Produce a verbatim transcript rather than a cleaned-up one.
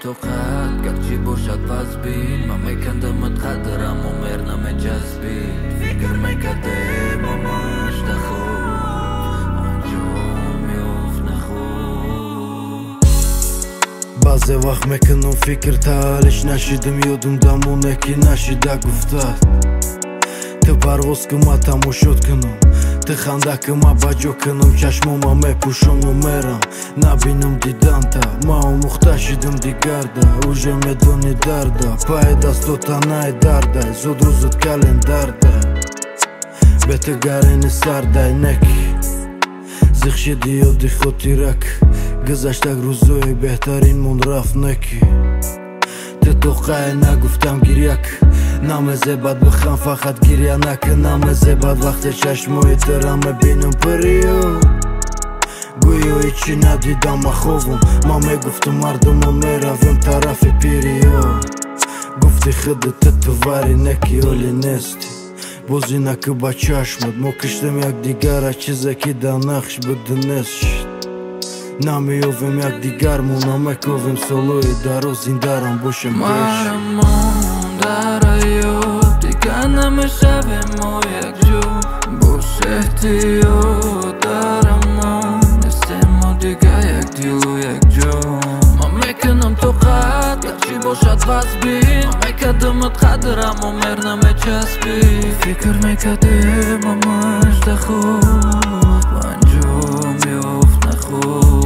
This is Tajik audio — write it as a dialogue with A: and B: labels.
A: תוכת גרצ'י בושת פסבין מה מקדמת חדרה מומרנה מג'סבין פיקר מקדם ממש דחוף אנג'ום יופנחו
B: Bazı vaxt mekanın fikir taliş Nəşidim yudum damune ki nəşidə quftat Ты парвозкыма тамошоткыным Ты хандакыма баҷокыным Чашмома мепушам умерам Набинам диданта Мао мухташидам дигарда Уже медони дарда Пае дастота най дардай Зуд рӯзут календардай Бете гарени сардай неки Зихшиди ёди хотирак Гузаштак рӯзои беҳтарин мон рафт неки Ты тоқае нагуфтам гиряк намезебад бихам фақат гиря накун намезебад вақте чашмои тера мебинам пириё гӯё ҳичи надидам ва хобам ман мегуфтум мардумон меравем тарафи пириё гуфти худут ту тувари неки оли нести бози наку ба чашмат мо киштем якдигара чизе ки дар нақш бидунест шид намеёвем якдигармон намековем солои дароз зиндарам бошем
A: дараёт дигар намешавем мо якҷо бош эҳтиёт дарамон нестем мо дигар якдилу якҷо ман мекунам тоқат гарчи бошад вазбин ман мекардамат қадрам мо мер намечаспӣ фикр мекардем амаш дахоб анҷом ёфт нахоб